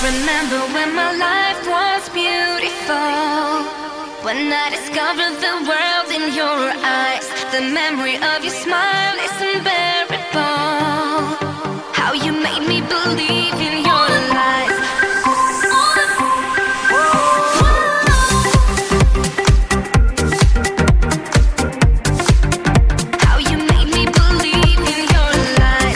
Remember when my life was beautiful, when I discovered the world in your eyes. The memory of your smile is unbearable. How you made me believe in your lies. How you made me believe in your lies.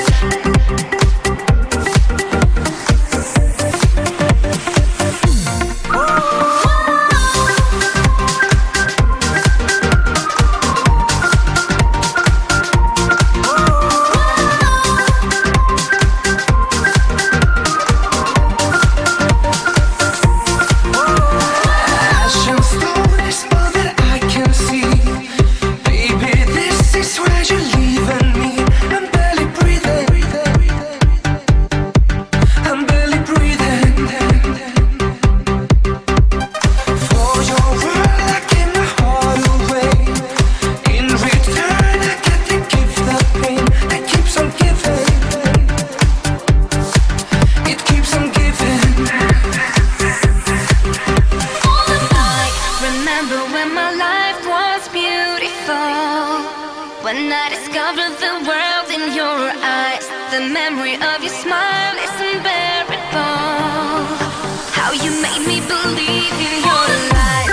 When I discovered the world in your eyes, the memory of your smile is unbearable. How you made me believe in your lies.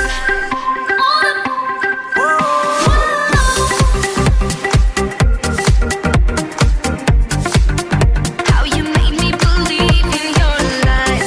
How you made me believe in your lies.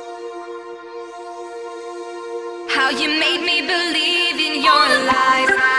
How you made me believe in your lies.